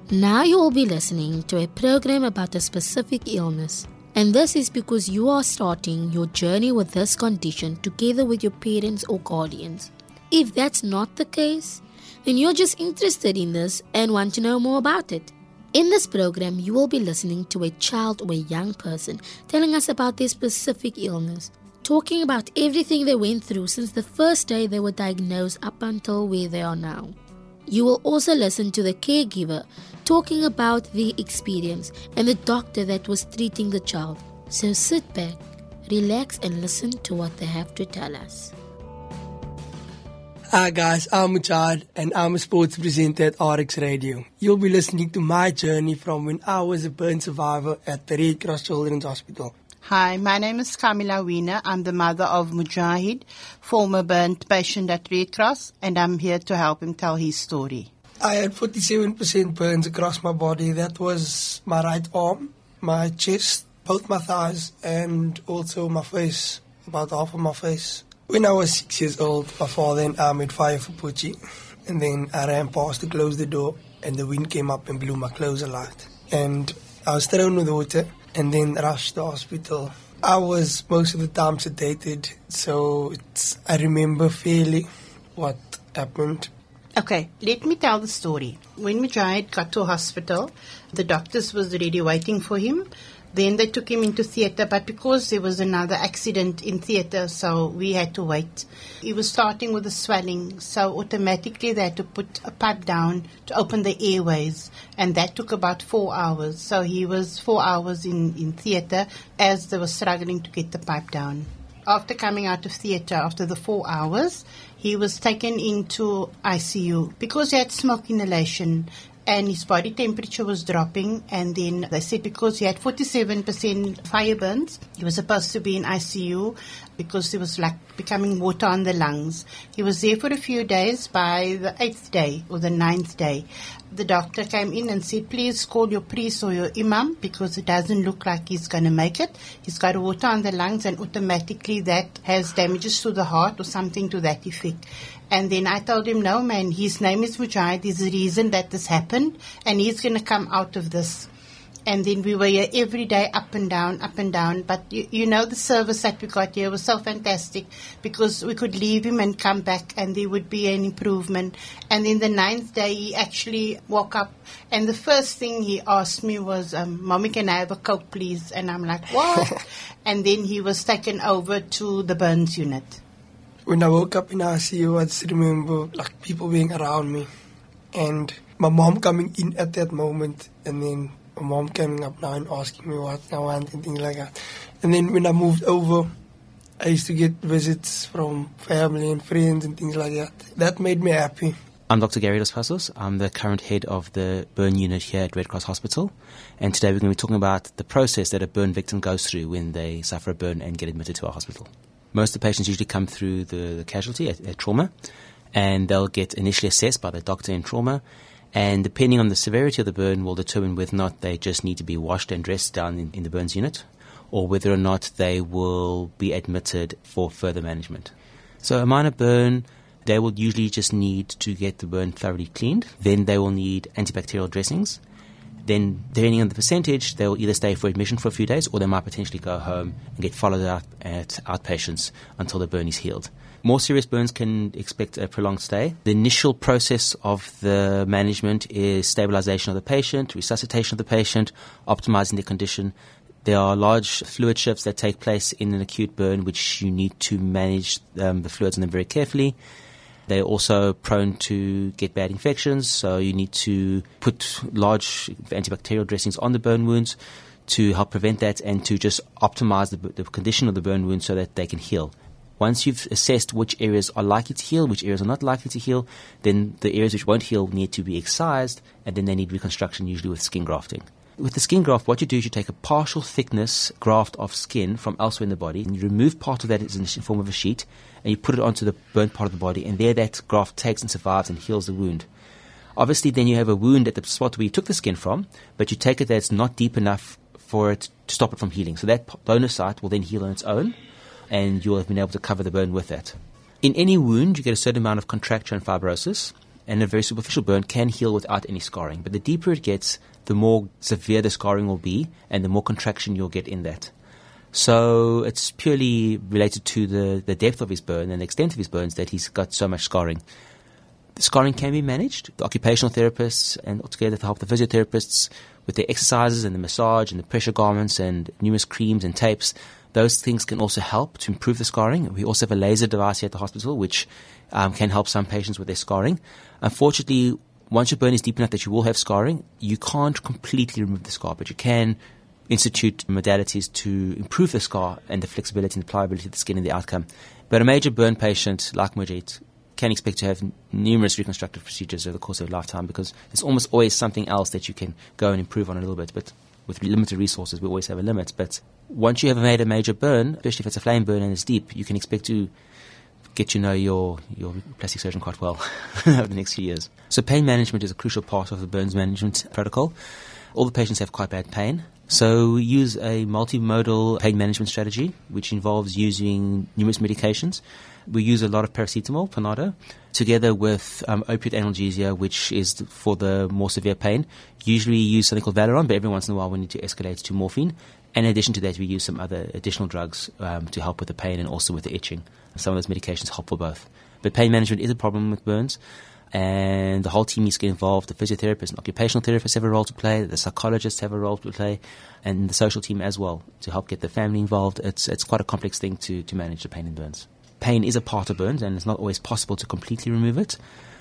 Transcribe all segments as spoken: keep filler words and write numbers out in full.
Now you will be listening to a program about a specific illness. And this is because you are starting your journey with this condition together with your parents or guardians. If that's not the case, then you're just interested in this and want to know more about it. In this program, you will be listening to a child or a young person telling us about their specific illness, talking about everything they went through since the first day they were diagnosed up until where they are now. You will also listen to the caregiver talking about the experience and the doctor that was treating the child. So sit back, relax and listen to what they have to tell us. Hi guys, I'm Mujahid and I'm a sports presenter at R X Radio. You'll be listening to my journey from when I was a burn survivor at the Red Cross Children's Hospital. Hi, my name is Kamila Wiener. I'm the mother of Mujahid, former burnt patient at Red Cross, and I'm here to help him tell his story. I had forty-seven percent burns across my body. That was my right arm, my chest, both my thighs, and also my face, about half of my face. When I was six years old, my father and I made fire for Pucci, and then I ran past to close the door, and the wind came up and blew my clothes alight. And I was thrown with water, and then rushed to the hospital. I was most of the time sedated, so it's, I remember fairly what happened. Okay, let me tell the story. When Mujahid got to hospital, the doctors was already waiting for him. Then they took him into theatre, but because there was another accident in theatre, so we had to wait. He was starting with a swelling, so automatically they had to put a pipe down to open the airways, and that took about four hours. So he was four hours in, in theatre as they were struggling to get the pipe down. After coming out of theatre, after the four hours, he was taken into I C U because he had smoke inhalation. And his body temperature was dropping, and then they said because he had forty-seven percent fire burns, he was supposed to be in I C U because there was like becoming water on the lungs. He was there for a few days. By the eighth day or the ninth day, the doctor came in and said, please call your priest or your imam because it doesn't look like he's going to make it. He's got water on the lungs, and automatically that has damages to the heart or something to that effect. And then I told him, no, man, his name is Mujahid. There's a reason that this happened, and he's going to come out of this. And then we were here every day, up and down, up and down. But, you, you know, the service that we got here was so fantastic because we could leave him and come back, and there would be an improvement. And then the ninth day, he actually woke up, and the first thing he asked me was, um, Mommy, can I have a Coke, please? And I'm like, what? And then he was taken over to the burns unit. When I woke up in I C U, I just remember like people being around me and my mom coming in at that moment, and then my mom coming up now and asking me what I want and things like that. And then when I moved over, I used to get visits from family and friends and things like that. That made me happy. I'm Doctor Gary Dos Passos. I'm the current head of the burn unit here at Red Cross Hospital. And today we're going to be talking about the process that a burn victim goes through when they suffer a burn and get admitted to our hospital. Most of the patients usually come through the, the casualty at, at trauma, and they'll get initially assessed by the doctor in trauma, and depending on the severity of the burn will determine whether or not they just need to be washed and dressed down in, in the burns unit, or whether or not they will be admitted for further management. So a minor burn, they will usually just need to get the burn thoroughly cleaned. Then they will need antibacterial dressings. Then, depending on the percentage, they will either stay for admission for a few days, or they might potentially go home and get followed up at outpatients until the burn is healed. More serious burns can expect a prolonged stay. The initial process of the management is stabilization of the patient, resuscitation of the patient, optimizing their condition. There are large fluid shifts that take place in an acute burn, which you need to manage um, the fluids in them very carefully. They're also prone to get bad infections, so you need to put large antibacterial dressings on the burn wounds to help prevent that and to just optimize the, the condition of the burn wound so that they can heal. Once you've assessed which areas are likely to heal, which areas are not likely to heal, then the areas which won't heal need to be excised, and then they need reconstruction, usually with skin grafting. With the skin graft, what you do is you take a partial thickness graft of skin from elsewhere in the body, and you remove part of that in the form of a sheet, and you put it onto the burnt part of the body, and there that graft takes and survives and heals the wound. Obviously, then you have a wound at the spot where you took the skin from, but you take it that's not deep enough for it to stop it from healing. So that donor site will then heal on its own, and you'll have been able to cover the burn with that. In any wound, you get a certain amount of contracture and fibrosis. and a very superficial burn can heal without any scarring. But the deeper it gets, the more severe the scarring will be and the more contraction you'll get in that. So it's purely related to the, the depth of his burn and the extent of his burns that he's got so much scarring. The scarring can be managed. The occupational therapists and altogether to help the physiotherapists with their exercises and the massage and the pressure garments and numerous creams and tapes, those things can also help to improve the scarring. We also have a laser device here at the hospital which um, can help some patients with their scarring. Unfortunately, once your burn is deep enough that you will have scarring, you can't completely remove the scar, but you can institute modalities to improve the scar and the flexibility and the pliability of the skin and the outcome. But a major burn patient like Mujit can expect to have n- numerous reconstructive procedures over the course of a lifetime, because there's almost always something else that you can go and improve on a little bit. But with limited resources, we always have a limit. But once you have made a major burn, especially if it's a flame burn and it's deep, you can expect to get to know your, your plastic surgeon quite well over the next few years. So pain management is a crucial part of the burns management protocol. All the patients have quite bad pain. So we use a multimodal pain management strategy, which involves using numerous medications. We use a lot of paracetamol, Panado, together with um, opiate analgesia, which is for the more severe pain. Usually we use something called Valeron, but every once in a while we need to escalate to morphine. And in addition to that, we use some other additional drugs um, to help with the pain and also with the itching. Some of those medications help for both. But pain management is a problem with burns, and the whole team needs to get involved. The physiotherapists and occupational therapists have a role to play, the psychologists have a role to play, and the social team as well to help get the family involved. It's it's quite a complex thing to, to manage the pain in burns. Pain is a part of burns, and it's not always possible to completely remove it.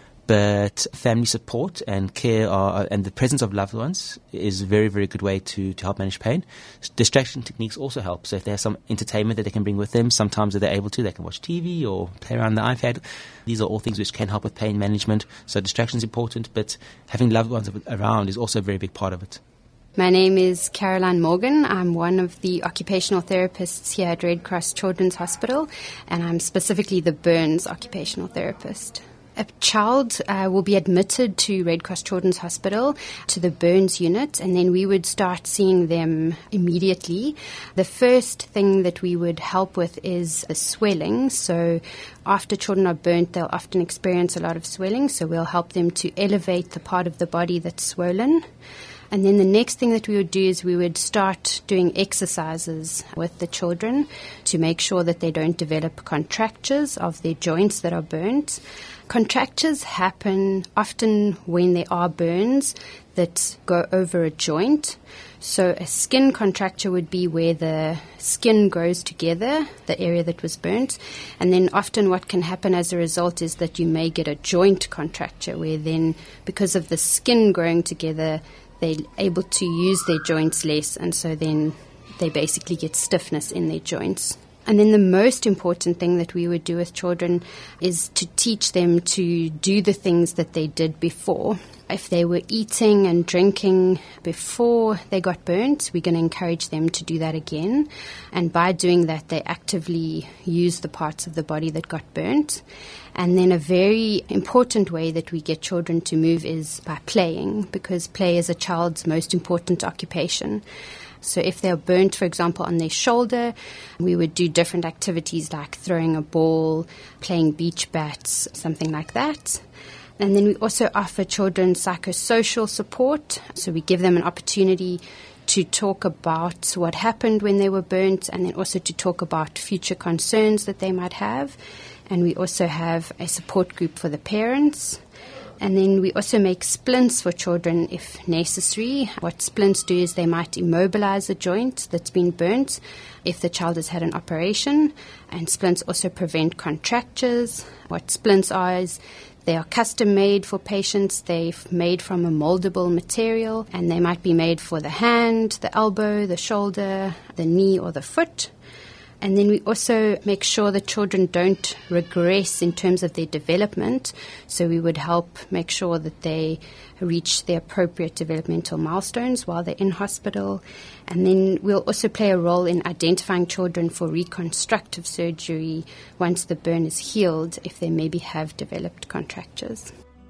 But family support and care are, and the presence of loved ones is a very, very good way to, to help manage pain. Distraction techniques also help. So if they have some entertainment that they can bring with them, sometimes if they're able to, they can watch T V or play around the iPad. These are all things which can help with pain management. So distraction is important, but having loved ones around is also a very big part of it. My name is Caroline Morgan. I'm one of the occupational therapists here at Red Cross Children's Hospital, and I'm specifically the burns occupational therapist. A child uh, will be admitted to Red Cross Children's Hospital, to the burns unit, and then we would start seeing them immediately. The first thing that we would help with is the swelling. So after children are burnt, they'll often experience a lot of swelling, so we'll help them to elevate the part of the body that's swollen. And then the next thing that we would do is we would start doing exercises with the children to make sure that they don't develop contractures of their joints that are burnt. Contractures happen often when there are burns that go over a joint. So a skin contracture would be where the skin grows together, the area that was burnt. And then often what can happen as a result is that you may get a joint contracture, where then because of the skin growing together, they're able to use their joints less, and so then they basically get stiffness in their joints. And then the most important thing that we would do with children is to teach them to do the things that they did before. If they were eating and drinking before they got burnt, we're going to encourage them to do that again. And by doing that, they actively use the parts of the body that got burnt. And then a very important way that we get children to move is by playing, because play is a child's most important occupation. So if they're burnt, for example, on their shoulder, we would do different activities like throwing a ball, playing beach bats, something like that. And then we also offer children psychosocial support. So we give them an opportunity to talk about what happened when they were burnt, and then also to talk about future concerns that they might have. And we also have a support group for the parents. And then we also make splints for children if necessary. What splints do is they might immobilize a joint that's been burnt if the child has had an operation. And splints also prevent contractures. What splints are is they are custom made for patients. They're made from a moldable material, and they might be made for the hand, the elbow, the shoulder, the knee, or the foot. And then we also make sure that children don't regress in terms of their development. So we would help make sure that they reach the appropriate developmental milestones while they're in hospital. And then we'll also play a role in identifying children for reconstructive surgery once the burn is healed, if they maybe have developed contractures.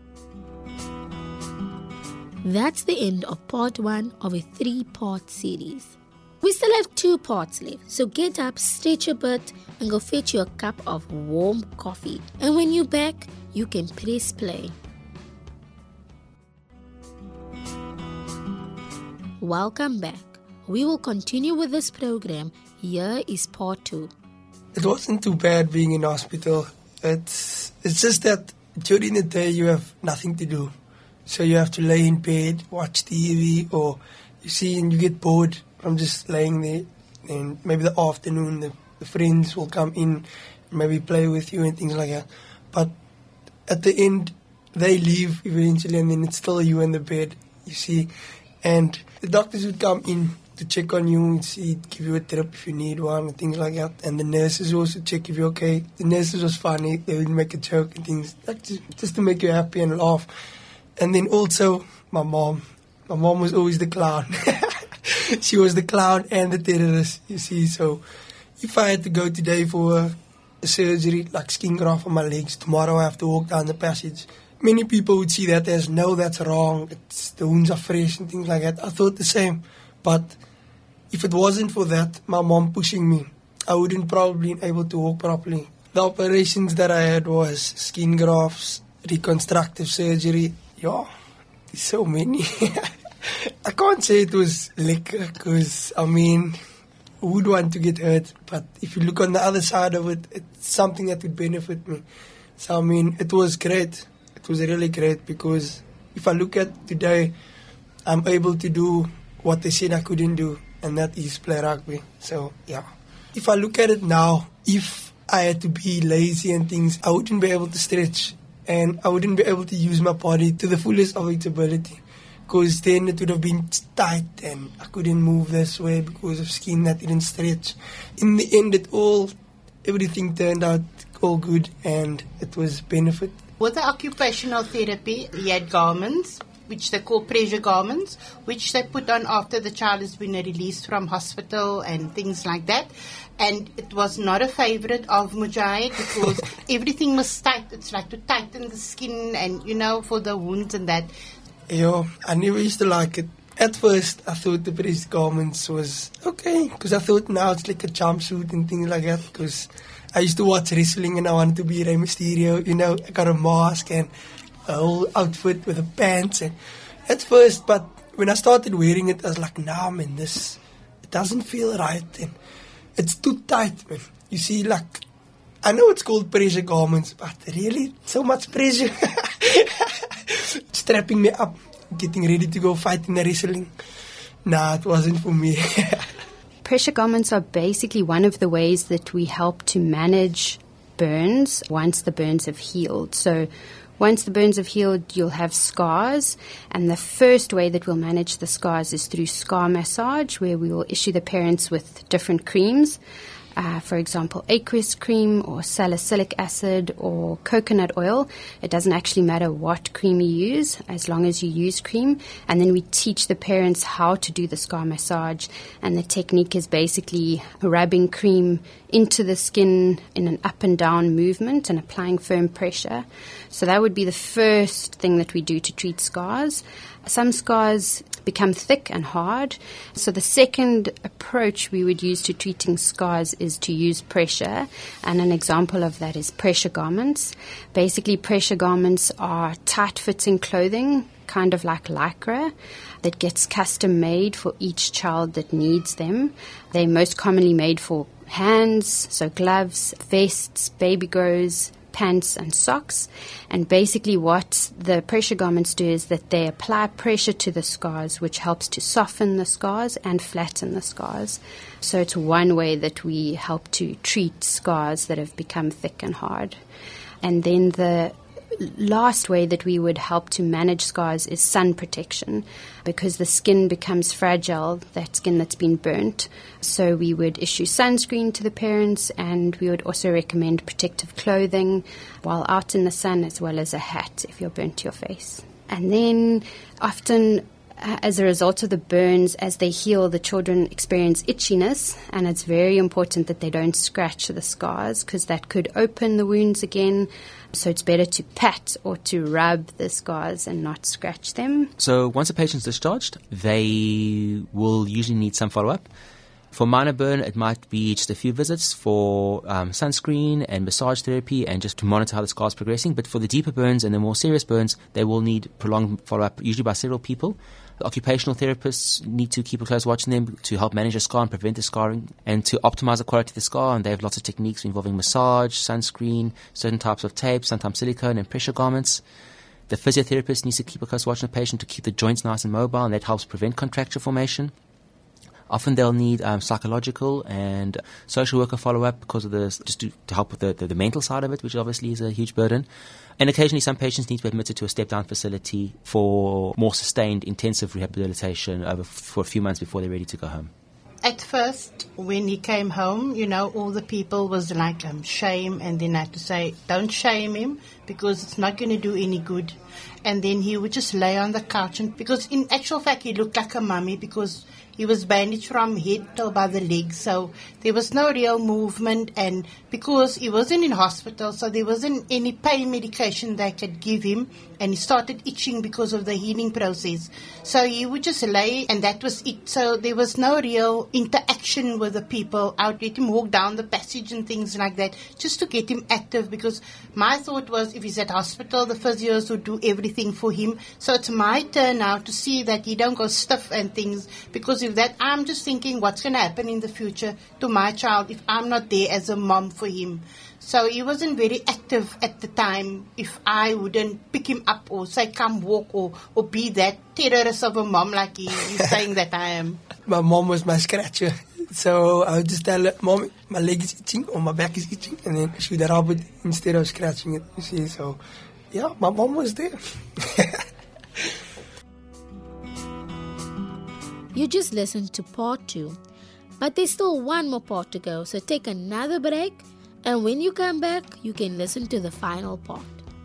That's the end of part one of a three-part series. We still have two parts left, so get up, stretch a bit, and go fetch you a cup of warm coffee. And when you're back, you can press play. Welcome back. We will continue with this program. Here is part two. It wasn't too bad being in hospital. It's it's just that during the day you have nothing to do. So you have to lay in bed, watch T V, or you see and you get bored from just laying there. And maybe the afternoon the, the friends will come in, maybe play with you and things like that. But at the end, they leave eventually and then it's still you in the bed, you see. And the doctors would come in to check on you and see, give you a drip if you need one and things like that. And the nurses also check if you're okay. The nurses was funny. They would make a joke and things, like just, just to make you happy and laugh. And then also my mom. My mom was always the clown. She was the clown and the terrorist, you see. So if I had to go today for a, a surgery, like skin graft on my legs, tomorrow I have to walk down the passage. Many people would see that as, no, that's wrong. It's, the wounds are fresh and things like that. I thought the same. But if it wasn't for that, my mom pushing me, I wouldn't probably be able to walk properly. The operations that I had was skin grafts, reconstructive surgery. Yeah, there's so many. I can't say it was lekker because, I mean, who would want to get hurt? But if you look on the other side of it, it's something that would benefit me. So, I mean, it was great. It was really great because if I look at today, I'm able to do what they said I couldn't do, and that is play rugby. So, yeah. If I look at it now, if I had to be lazy and things, I wouldn't be able to stretch and I wouldn't be able to use my body to the fullest of its ability because then it would have been tight and I couldn't move this way because of skin that didn't stretch. In the end, it all, everything turned out all good and it was benefit. With the occupational therapy, he had garments, which they call pressure garments, which they put on after the child has been released from hospital and things like that. And it was not a favorite of Mujahid because everything was tight. It's like to tighten the skin and, you know, for the wounds and that. Yeah, I never used to like it. At first, I thought the pressure garments was okay because I thought now it's like a jumpsuit and things like that because I used to watch wrestling and I wanted to be Rey Mysterio. You know, I got a mask and a whole outfit with the pants. And at first, but when I started wearing it, I was like, nah, man, this, it doesn't feel right. And it's too tight, man. You see, like, I know it's called pressure garments, but really, so much pressure. Strapping me up, getting ready to go fight in the wrestling. Nah, it wasn't for me. Pressure garments are basically one of the ways that we help to manage burns once the burns have healed. So once the burns have healed, you'll have scars. And the first way that we'll manage the scars is through scar massage, where we will issue the parents with different creams. Uh, for example, aqueous cream or salicylic acid or coconut oil. It doesn't actually matter what cream you use as long as you use cream. And then we teach the parents how to do the scar massage. And the technique is basically rubbing cream into the skin in an up and down movement and applying firm pressure. So that would be the first thing that we do to treat scars. Some scars become thick and hard. So the second approach we would use to treating scars is to use pressure. And an example of that is pressure garments. Basically, pressure garments are tight-fitting clothing, kind of like Lycra, that gets custom made for each child that needs them. They're most commonly made for hands, so gloves, vests, baby grows, pants and socks. And basically what the pressure garments do is that they apply pressure to the scars, which helps to soften the scars and flatten the scars. So it's one way that we help to treat scars that have become thick and hard. And then the last way that we would help to manage scars is sun protection, because the skin becomes fragile, that skin that's been burnt. So we would issue sunscreen to the parents, and we would also recommend protective clothing while out in the sun, as well as a hat if you're burnt to your face. And then often, Uh, as a result of the burns, as they heal, the children experience itchiness, and it's very important that they don't scratch the scars because that could open the wounds again. So it's better to pat or to rub the scars and not scratch them. So once a patient's discharged, they will usually need some follow-up. For minor burn, it might be just a few visits for um, sunscreen and massage therapy and just to monitor how the scar is progressing. But for the deeper burns and the more serious burns, they will need prolonged follow-up, usually by several people. The occupational therapists need to keep a close watch on them to help manage the scar and prevent the scarring and to optimize the quality of the scar. And they have lots of techniques involving massage, sunscreen, certain types of tape, sometimes silicone and pressure garments. The physiotherapist needs to keep a close watch on the patient to keep the joints nice and mobile, and that helps prevent contracture formation. Often they'll need um, psychological and social worker follow-up because of the just to, to help with the, the, the mental side of it, which obviously is a huge burden. And occasionally some patients need to be admitted to a step-down facility for more sustained, intensive rehabilitation over for a few months before they're ready to go home. At first, when he came home, you know, all the people was like, um, shame, and then I had to say, don't shame him because it's not going to do any good. And then he would just lay on the couch, and because in actual fact he looked like a mummy because he was bandaged from head till by the legs, so there was no real movement, and because he wasn't in hospital, so there wasn't any pain medication they could give him, and he started itching because of the healing process. So he would just lay, and that was it. So there was no real interaction with the people. I would let him walk down the passage and things like that, just to get him active, because my thought was if he's at hospital, the physios would do everything for him. So it's my turn now to see that he don't go stiff and things, because if that, I'm just thinking what's going to happen in the future to my child if I'm not there as a mom for him. So he wasn't very active at the time if I wouldn't pick him up or say come walk or, or be that terrorist of a mom like he is saying that I am. My mom was my scratcher. So I would just tell her, Mom, my leg is itching or my back is itching, and then she would rub it instead of scratching it, you see. So yeah, my mom was there. You just listened to part two, but there's still one more part to go, so take another break, and when you come back, you can listen to the final part.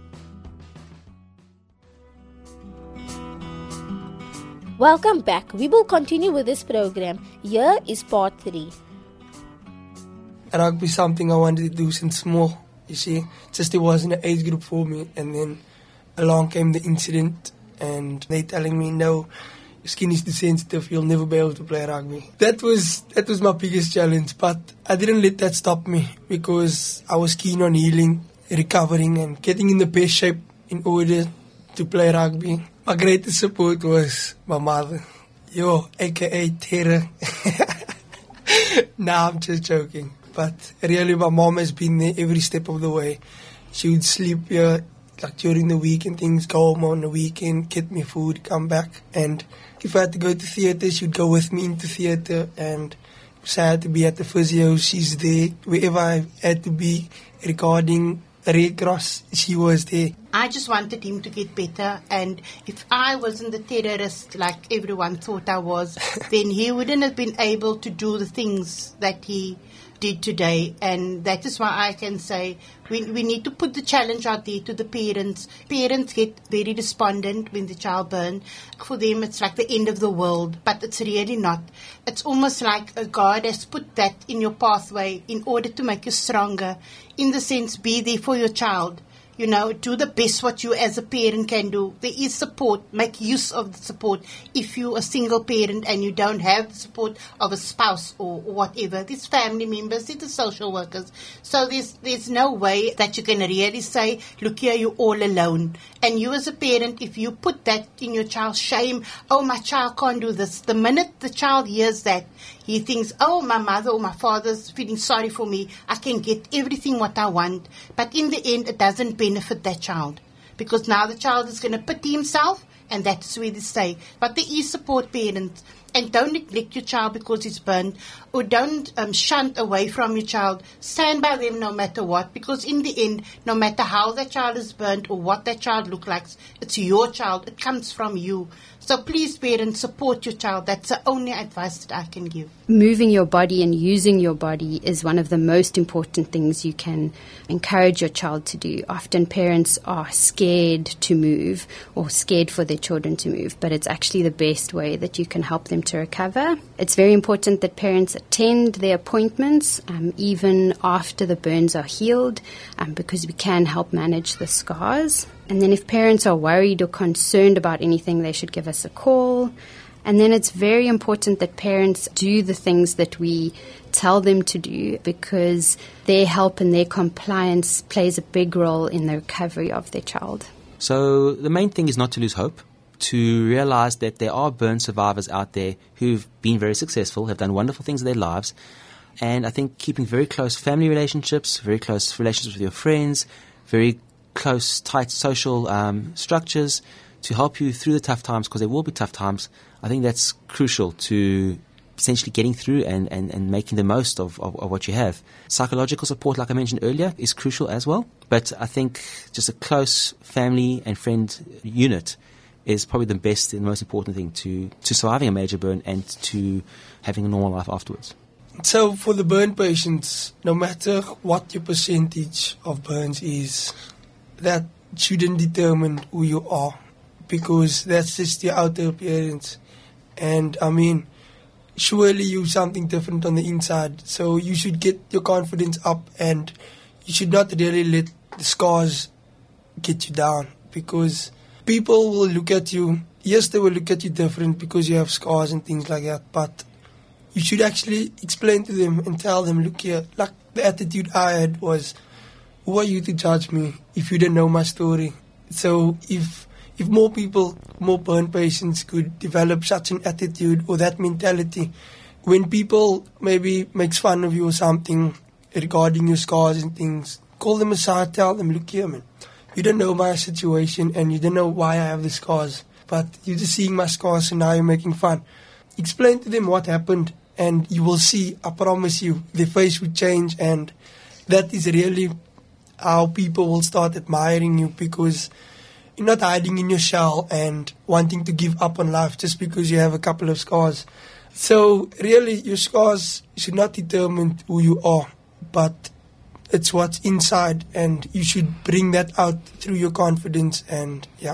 Welcome back. We will continue with this program. Here is part three. Rugby is something I wanted to do since small, you see. Just it wasn't an age group for me, and then along came the incident, and they telling me, no, your skin is too sensitive, you'll never be able to play rugby. That was that was my biggest challenge, but I didn't let that stop me because I was keen on healing, recovering, and getting in the best shape in order to play rugby. My greatest support was my mother, yo, aka Terror. Nah, I'm just joking. But really, my mom has been there every step of the way. She would sleep here, like during the week and things, go home on the weekend, get me food, come back. And if I had to go to theatre, she would go with me into theatre. And if I had to be at the physio, she's there. Wherever I had to be regarding Red Cross, she was there. I just wanted him to get better, and if I wasn't the terrorist like everyone thought I was, then he wouldn't have been able to do the things that he did today. And that is why I can say we, we need to put the challenge out there to the parents. Parents get very despondent when the child burns. For them it's like the end of the world, but it's really not. It's almost like a God has put that in your pathway in order to make you stronger. In the sense, be there for your child. You know, do the best what you as a parent can do. There is support. Make use of the support. If you're a single parent and you don't have the support of a spouse or, or whatever, there's family members, there's the social workers. So there's there's no way that you can really say, look here, you're all alone. And you as a parent, if you put that in your child's shame, oh, my child can't do this. The minute the child hears that, he thinks, oh, my mother or my father's feeling sorry for me. I can get everything what I want. But in the end, it doesn't benefit that child. Because now the child is going to pity himself, and that's where they say. But there is support, parents. And don't neglect your child because it's burned, or don't um, shunt away from your child. Stand by them no matter what, because in the end, no matter how that child is burned or what that child looks like, it's your child. It comes from you. So please, parents, support your child. That's the only advice that I can give. Moving your body and using your body is one of the most important things you can encourage your child to do. Often parents are scared to move or scared for their children to move, but it's actually the best way that you can help them to recover. It's very important that parents attend their appointments um, even after the burns are healed, um, because we can help manage the scars. And then if parents are worried or concerned about anything, they should give us a call. And then it's very important that parents do the things that we tell them to do, because their help and their compliance plays a big role in the recovery of their child. So the main thing is not to lose hope, to realize that there are burn survivors out there who've been very successful, have done wonderful things in their lives. And I think keeping very close family relationships, very close relationships with your friends, very close, tight social um, structures to help you through the tough times, because there will be tough times. I think that's crucial to essentially getting through and, and, and making the most of, of, of what you have. Psychological support, like I mentioned earlier, is crucial as well. But I think just a close family and friend unit is probably the best and most important thing to, to surviving a major burn and to having a normal life afterwards. So for the burn patients, no matter what your percentage of burns is, that shouldn't determine who you are, because that's just your outer appearance. And I mean, surely you're something different on the inside, so you should get your confidence up, and you should not really let the scars get you down, because people will look at you, yes, they will look at you different because you have scars and things like that, but you should actually explain to them and tell them, look here, like the attitude I had was, who are you to judge me if you don't know my story? So if if more people, more burn patients could develop such an attitude or that mentality, when people maybe makes fun of you or something regarding your scars and things, call them aside, tell them, look here, man, you don't know my situation and you don't know why I have the scars, but you're just seeing my scars and now you're making fun. Explain to them what happened, and you will see, I promise you, their face will change, and that is really how people will start admiring you, because you're not hiding in your shell and wanting to give up on life just because you have a couple of scars. So really, your scars should not determine who you are, but it's what's inside, and you should bring that out through your confidence, and yeah.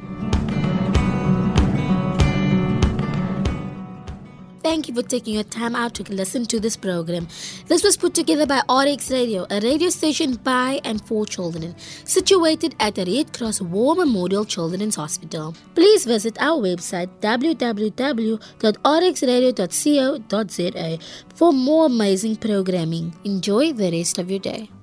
Thank you for taking your time out to listen to this program. This was put together by R X Radio, a radio station by and for children, situated at the Red Cross War Memorial Children's Hospital. Please visit our website w w w dot r x radio dot co dot z a for more amazing programming. Enjoy the rest of your day.